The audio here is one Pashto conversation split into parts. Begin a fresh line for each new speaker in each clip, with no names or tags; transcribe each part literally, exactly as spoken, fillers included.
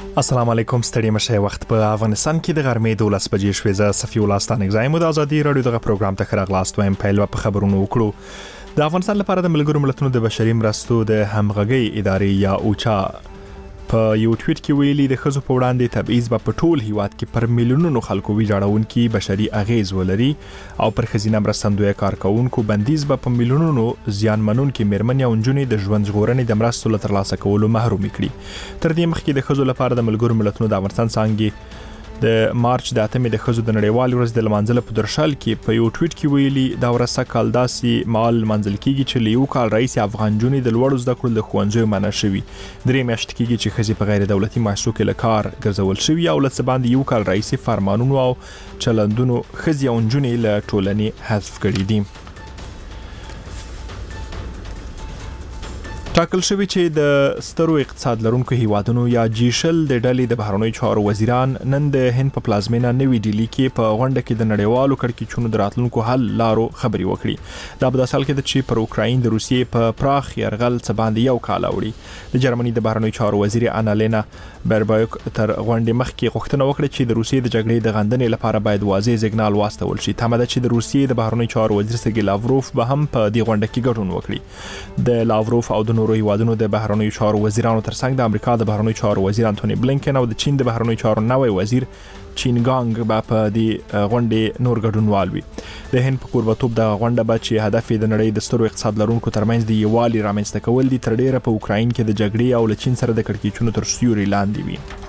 السلام علیکم ستړي مشه وخت په افغانستان کې د غرمې دولس بجې شوې. زه صفي الله ستانګزای مو د ازادي رادیو دغه پروګرام ته خراغلاست وایم. پیل په خبرونو وکړو. د افغانستان لپاره د ملګرو ملتونو د بشري مرستو د همغږي ادارې یا اوچا په یو ټویټ کې ویلي د خزو په وړاندې تبعیض په ټول هیواد کې پر میلیونونو خلکو ویجاړونکي بشري اغیز ولري او پر خزینه مرستندوی کارکونکو بندیز په میلیونونو زیان منونکي میرمنې او نجونې د ژوند ژغورنې د مرستو له ترلاسه کولو محروم کړي. تر دې مخکې د خزو لپاره د ملګرو ملتونو د افغانستان څانګې د مارچ د اتمې د خزو د نړیوال ورځ د لمانځل په درشل کې په یو ټویټ کې ویلي دا ورځ کال داسې مال منځل کیږي چې له یو کال رئیس افغان جونې د لوړو زده کړو د ښوونځیو منع شوي. درې میاشتې کېږي چې ښځې په غیر دولتي مؤسسو کې له کار ګرځول شوي او له څه باندې یو کال رئیس فرمانونو او چلندونو ښځې او نجونې له ټولنې حذف کړي دي. ټاکل شوی چې د سترو اقتصاد لرونکو هیوادونو یا جیشل د ډلې د بهرنیو چارو وزیران نن د هند په پلازمینه نوې ډیلی کې په غونډه کې د نړیوالو کړکېچونو د راتلونکو حل لارو خبرې وکړي. دا په داسې حال کې ده چې پر اوکراین د روسیې په پراخ یرغل څه باندې یو کال اوړي. د جرمني د بهرنیو چارو وزیر انالینا بربایوک تر غونډې مخکې غوښتنه وکړه چې د روسیې د جګړې د غندنې لپاره باید واضح سیګنال واستول شي. تمه ده چې د روسیې د بهرنیو چارو وزیر سرګی لاوروف به هم په دې غونډه کې ګډون وکړي. د لاوروف او د نورو هیوادونو د بهرنیو چارو وزیرانو ترڅنګ د امریکا د بهرنیو چارو وزیر انټونی بلینکن او د چین د بهرنیو چارو نوی وزیر چینګانګ به په دې غونډې نور ګډونوال وي. د هند په کوربتوب د غونډه به چې هدف د نړۍ د سترو اقتصاد لرونکو ترمنځ د یووالي رامنځته کول دي تر ډیره په اوکراین کې د جګړې او له چین سره د کړکېچونو تر سیوري لاندې وي.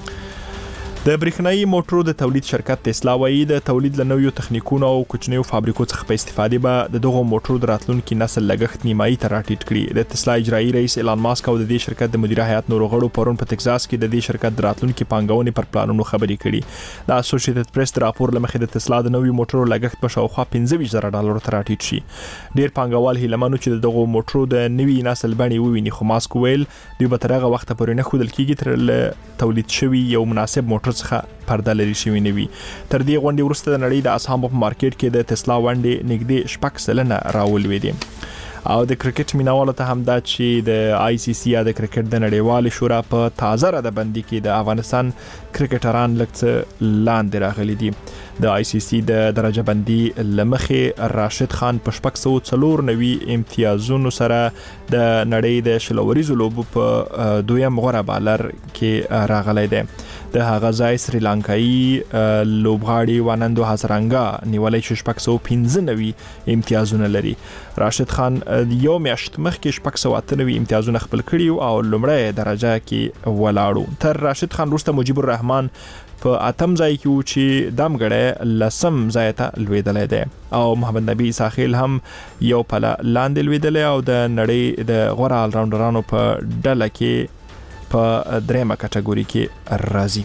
د برېښنايي موټرو د تولید شرکت تسلا وایي د تولید له نویو تخنیکونو او کوچنیو فابریکو څخه په استفادې به د دغو موټرو د راتلونکي نسل لګښت نیمایي ته راټیټ کړي. د تسلا اجرایي رئیس ایلان ماسک او د دې شرکت د مدیره هیئت نورو غړو پرون په ټکساس کې د دې شرکت د راتلونکي پانګونې پر پلانونو خبرې کړي. د اسوسییټډ پریس د راپور له مخې د تسلا د نویو موټرو لګښت په شاوخوا پنځه ویشت زره ډالرو ته راټیټ شي. ډیر پانګوال هیله چې دغه موټرو د نوي نسل بڼې وویني، خو ماسک ویل دوی به تر هغه وخته پورې نه ښودل کېږي تر تولید شوي یو مناسب موټر څخه پرده لري شوی نه وي. تر دې غونډې وروسته د نړۍ د اسهامو په مارکیټ کې د تسلا ونډې نږدې شپږ سلنه راولوېدې. او د کرکټ مینوالو ته هم دا چې د آی سی سی یا د کرکټ د نړیوال شورا په تازه ردبندي کې د افغانستان کرکټران لکه لاندې راغلي دي. د آی سی سی د درجه بندي لمخې راشد خان په شپږ سوه څلور نوي امتیازونو سره د نړۍ د شلوریزو لوبو په دویم غوره بالر کې راغلی دی. د هغه ځای سریلانکایي لوبغاړي وانندو هزرنګا نیولای چې شپږ سوه پنځه نوي امتیازونه لري. راشد خان یو میاشت مخکې شپږ سوه اته نوي امتیازونه خپل کړي او لومړی درجه کې ولاړو. تر راشد خان وروسته مجيب الرحمن په اتم ځای کې و چې دمګړی لسم ځای ته لوېدلی دی او محمد نبی ساخیل هم یو پله لاندې لوېدلی او د نړۍ د غوره آلراونډرانو په ډله کې په دریمه کټګوري کې راځي.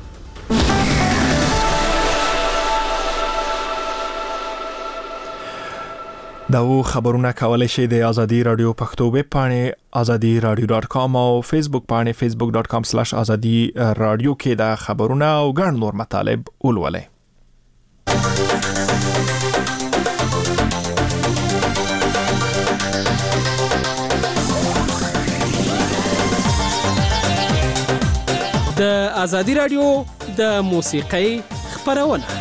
دا و خبرونه کولای شئ د ازادي رادیو پښتو ویب پاڼې ازادي رادیو ډاټ کام او فیسبوک پاڼې فیسبوک ډاټ کام سلیش ازادي رادیو کې دا خبرونه او ګڼ نور مطالب ولولئ.
د ازادي رادیو د موسیقۍ خبرونه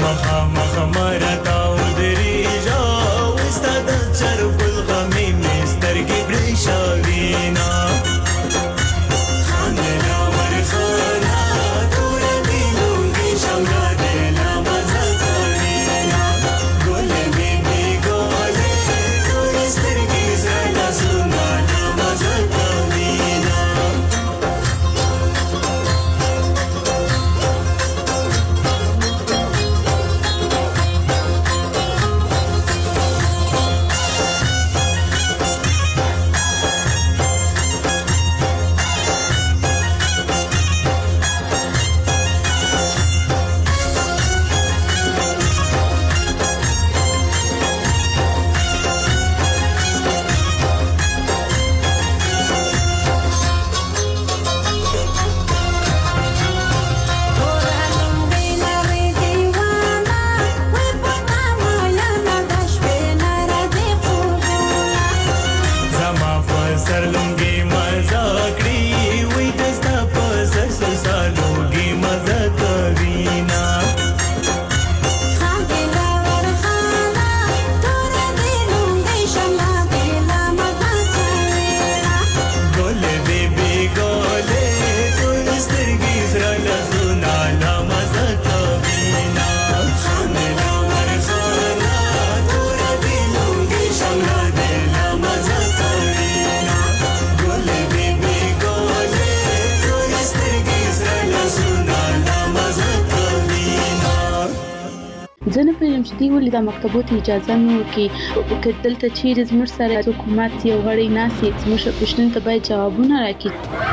مخامخ مرتا ودریجا وستا د چرب الغمی مسترګې برېښاوینا خاندلا ورخانا تور دیلونګي شملا دیلا مزه کوینا ګل می می ګولې تور سترګې زړه سونا مزه کوینا
زه نه پوهېږم چې دوی ولې دا مکتبو ته اجازه نه ورکوي که دلته چیرې زموږ سره حکومت یو غړی ناست وي زموږ پوښتنو ته باید جوابونه راکړي.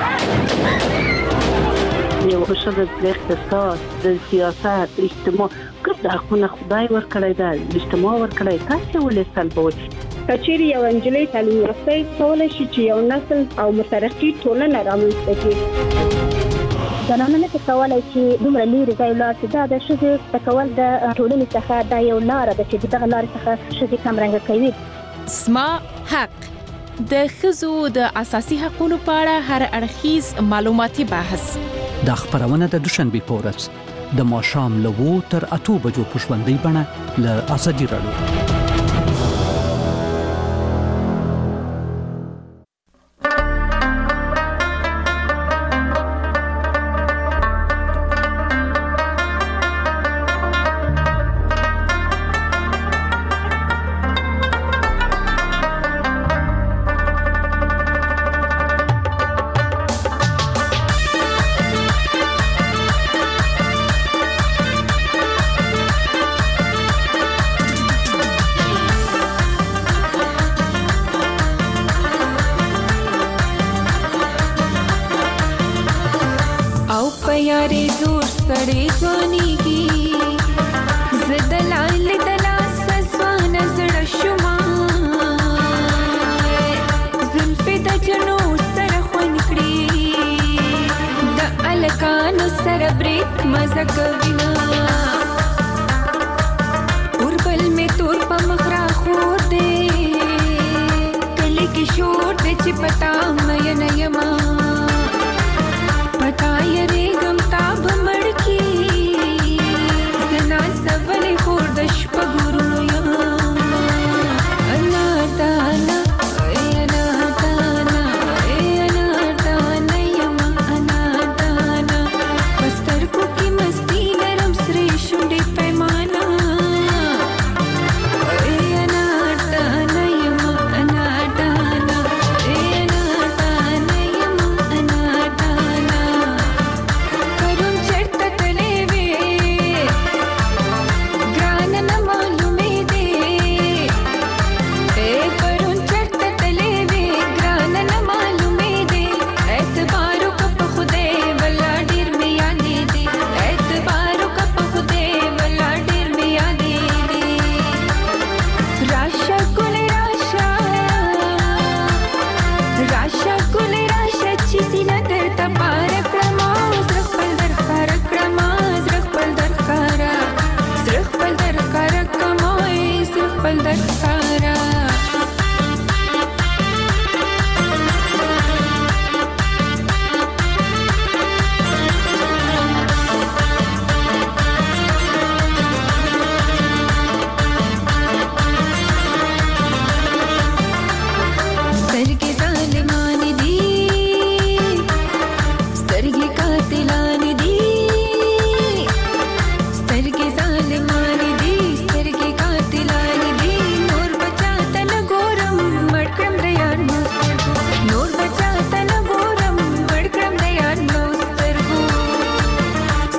یو ښه د اقتصاد د سیاست اجتماع ګډ حقونه خدای ورکړی ده اجتماع ورکړی تاسې ولې سلبوئ؟
که چیرې یو نجلۍ تعلیم یافته کولی شي چې یو نسل او مترقي ټولنه رامنځته کړي.
زنانه نه کولای چې دومره لري ځای لاړ شي دا د ښځې تکول د ټولنې څخه دا یو لار ده چې دغه لار څخه ښځې کمرنګه کوي.
اسما حق د ښځو د اساسي حقوقو په اړه هر اړخیز معلوماتي بحث
د خبرونه د دوشنبه په ورځ د ماښام له اوو تر اته بجو په ژوندۍ بڼه له ازادي راډیو.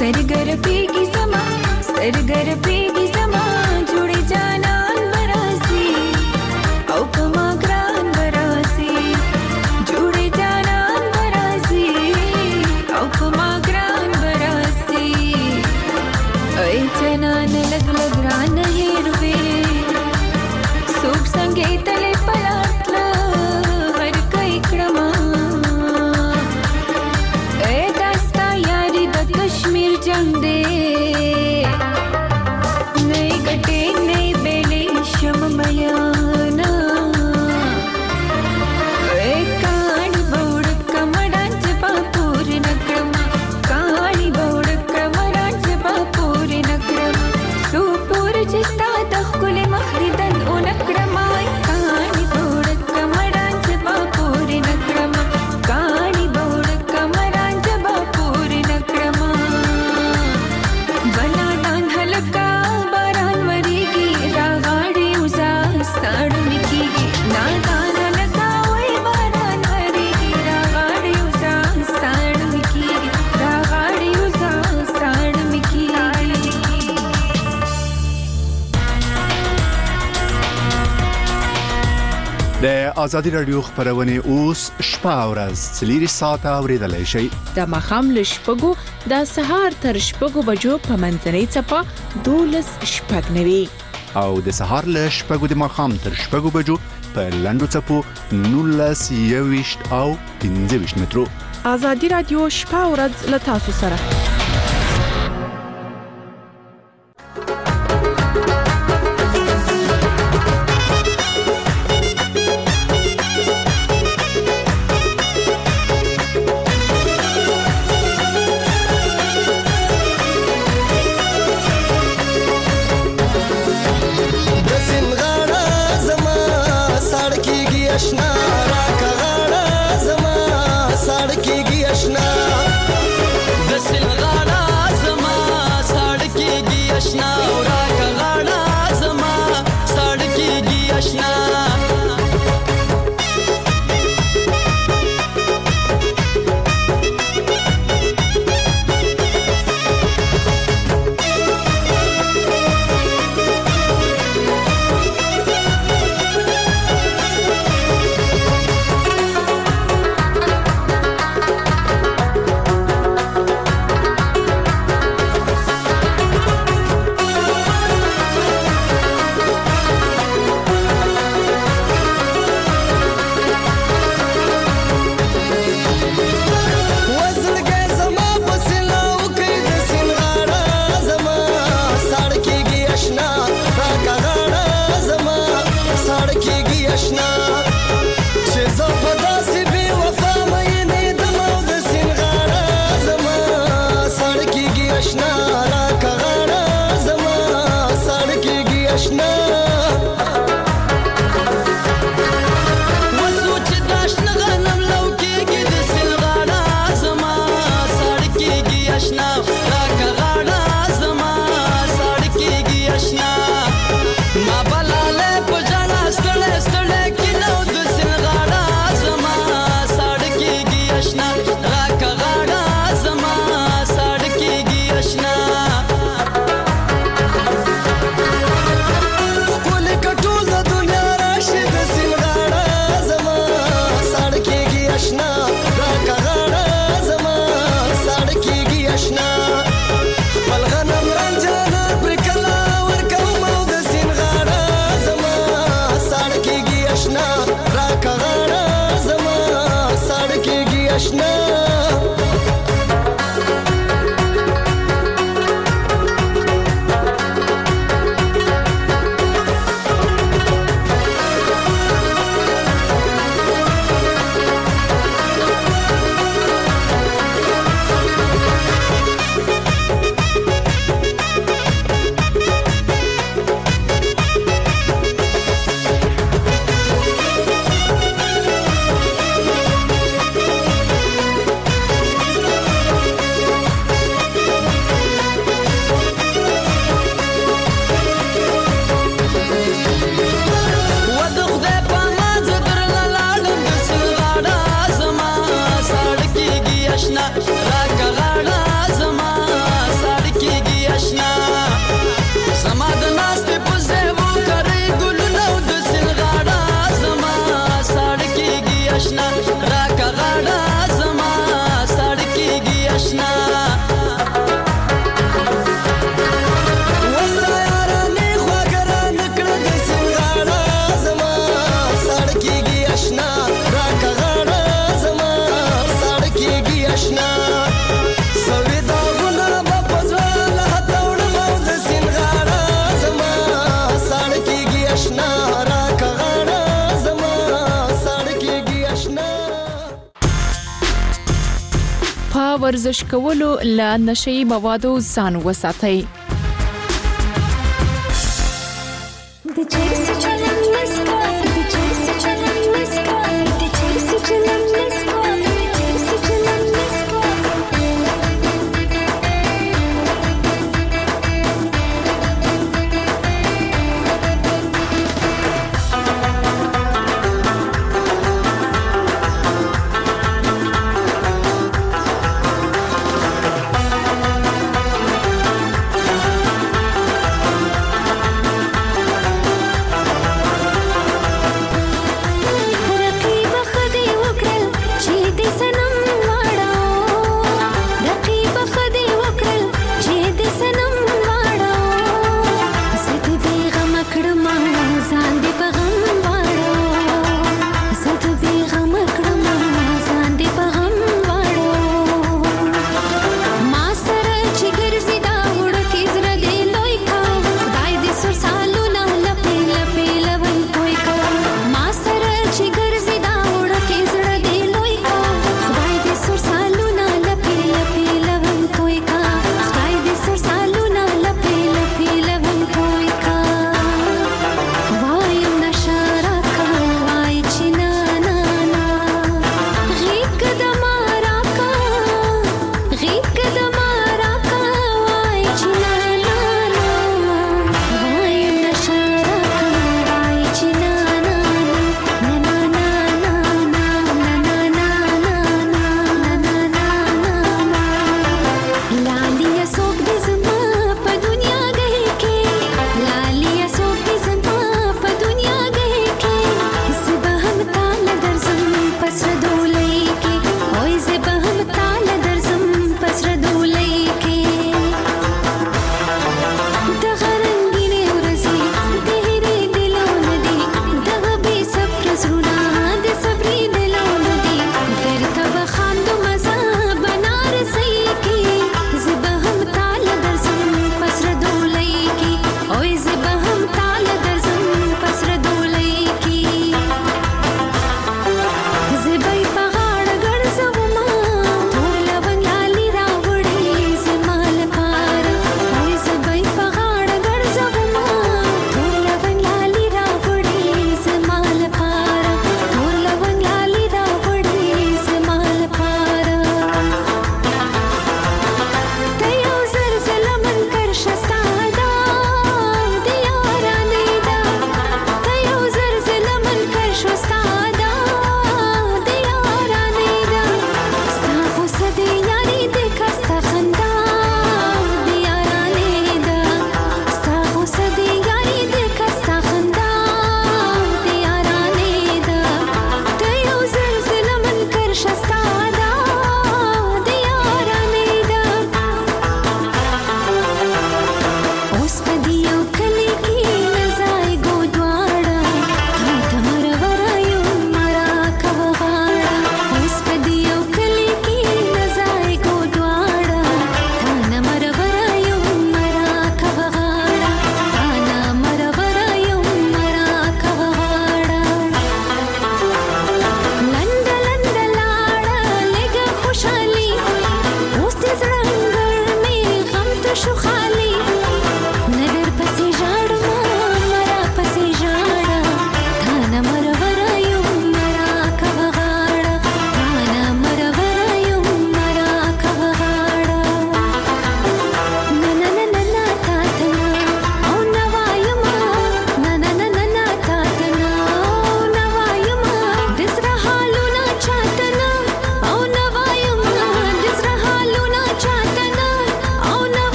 سترګر پیږي زما سترګر پیږي زما جوړې جانان براسي او کما ګران براسي جوړې جانان براسي او کما ګران براسي اي جنان لګ لګ ران هېروي سوک څنګه تلې پلاتل هر کای کړما اے داستا یاري د کشمیر جنگ دې نه ګټې نه بیلې شم میانا اے کاڼي بوړ کمړان چې په پور نکړما کاڼي بوړ کمړان چې په پور نکړما سو پور چې ستا د خپل مخریدن او نکړما کاڼي بوړ کمړان چې په پور نکړما کاڼي بوړ کمړان چې په پور نکړما بنا دان هلکا باران وریږي راغاړي وزا ستړ میکيږي نادان هلکا وای باران وریږي راغاړي وزا ستړ میکيږي راغاړي وزا ستړ میکيږي
د ازادي رادیو خبرونه اوس شپه او ورځ څلور ساعته اوریدلای شئ
د مخام له شپږو د سهار تر شپږو بجو په منځنۍ څپه دولس شپږ نوي
او د سهار له شپږو د ماښام تر شپږو بجو په لنډو څپو نولس یويشت او پنځه ویشت مترو.
ازادي رادیو شپه او ورځ له تاسو سره.
Krishna
ورزش کولو له نشي موادو ځان وساتئ.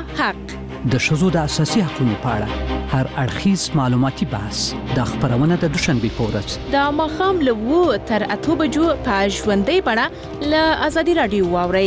حق
د ښځو د اساسي حقوقو په اړه هر اړخیز معلوماتي بحث د خبرونه د دوشنبه په ورځ
د ماښام له اوو تر اته بجو په ژوندۍ بڼه له ازادي رادیو واورئ.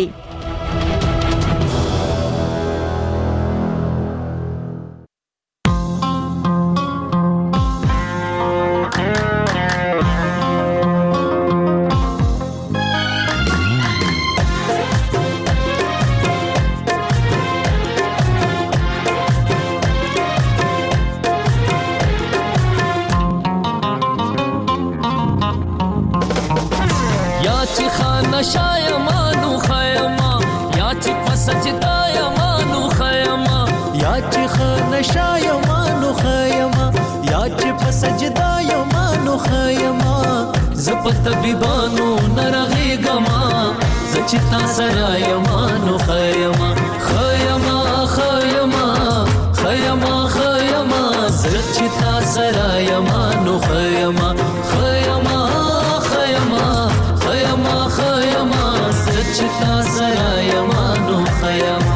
طبيبانو نرغيغما زچتا سرايمانو خيما خيما خيما خيما خيما زچتا سرايمانو خيما خيما خيما خيما خيما زچتا سرايمانو خيما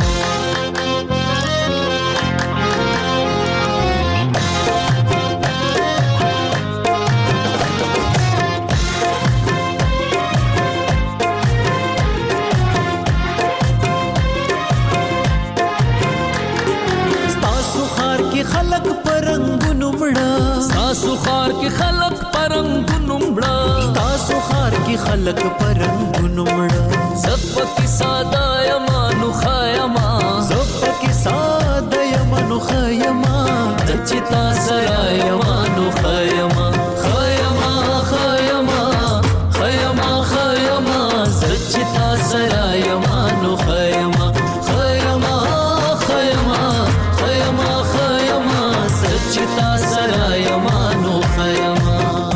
ستاسو خار کې خلق پرنګونو مړه
ستاسو خار کې خلق پرنګونو مړه
زپ کې ساده یمانو خایما
زپ کې ساده یمانو خایما
دچتا سره یمانو خایما خایما خایما خایما خایما دچتا سره یمانو خایما خایما خایما خایما خایما دچتا سره یمانو خایما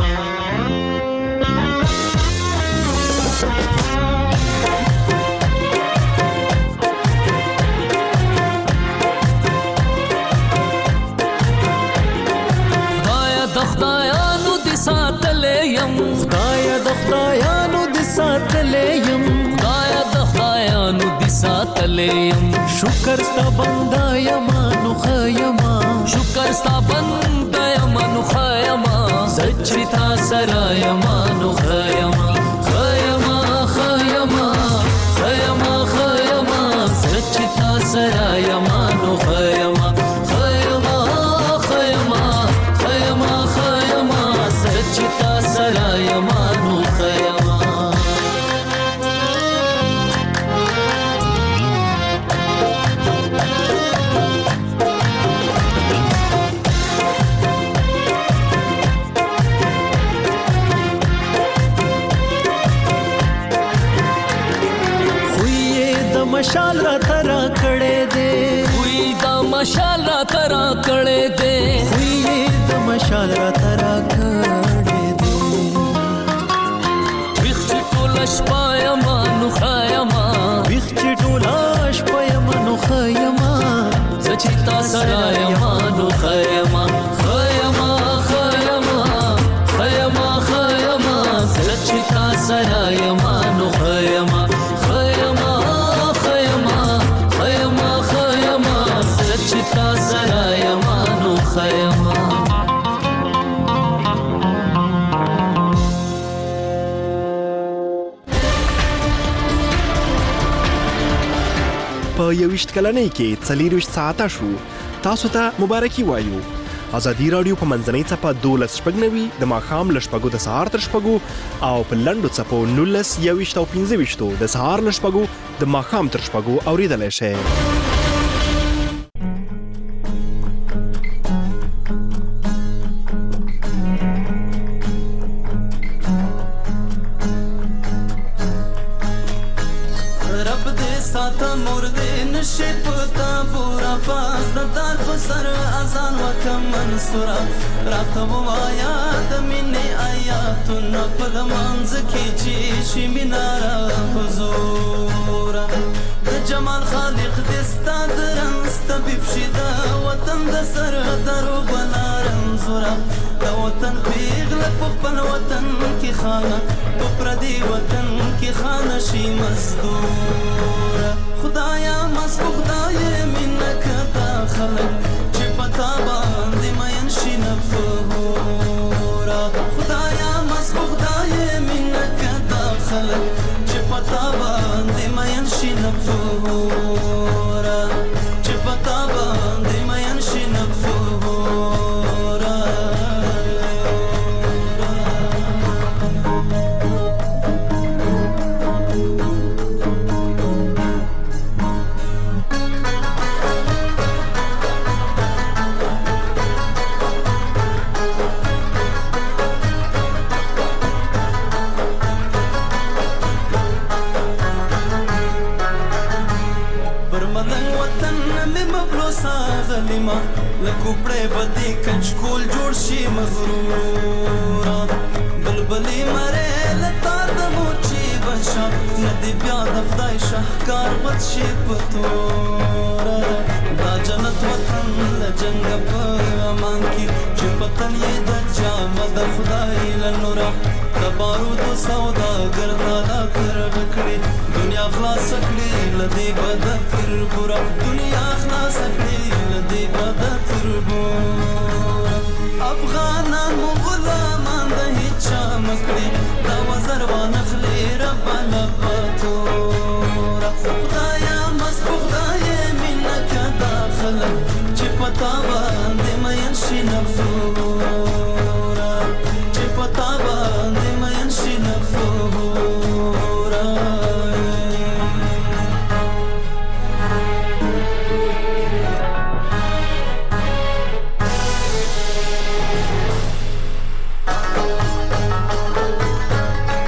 خدایانو د ساتلې يم
خدای د خدایانو د ساتلې يم
خدای د خدایانو د ساتلې يم
شکر ستا بندا یمانو خیما
شکر ستا بندا یمانو خیما
زچتا سرا یمانو خیما خیما خیما خیما خیما زچتا سرا یمانو خیما
چتا سرا یمانو خیما
خوی د مشال را ترا کړه دے
خوی د مشال را ترا کړه دے
خوی د مشال را ترا کړه
شپا یمانو خیما
ویخ چی ټولا شپا یمانو خیما
زچتا سرا یمانو خیما خیما خیما خیما خیما زچتا سرا یمانو خیما خیما خیما خیما خیما زچتا سرا یمانو خیما
په یوشت کلنۍ کې څلېرویشت ساعته شو. تاسو ته مبارکي وایو. ازادي رادیو په منځنۍ څپه دولس شپږ نوي د ماښام له شپږو د سهار تر شپږو او په لنډو څپو نولس یوویشت او پنځه ویشتو د سهار له شپږو د ماښام تر شپږو اورېدلی شئ.
راته وایا د مینې آیاتونه په لمانځ کې چې شي میناره حضور د جمال خالق دې ستا د رنځ طبیب شي د وطن د سر درو بلا رنځوره د وطن پیغله په خپل وطن کې خانه په پردي وطن کې خانه شي مزدوره خدایا مست خدای خلک چې پتا باندې مین شي نه پورا چې پتا باندې مین شي نه پورا ظلما لکوپړې بدی کچکول جوړ شي مغرورا بلبلی مره لتا د موچی بشا ندی بیا د خدای شهکار بد شي پتورا دا جنت وطن لجنګ په امان کې چې پتن یې د جام د خدای لنورا د بارود سودا ګرځالا کر بکړي دنیا خلاص کړي لدی بد تر پورا دنیا خلاص کړي لدی بد تر پورا افغانان غلامان د هیڅ مکړي دا وز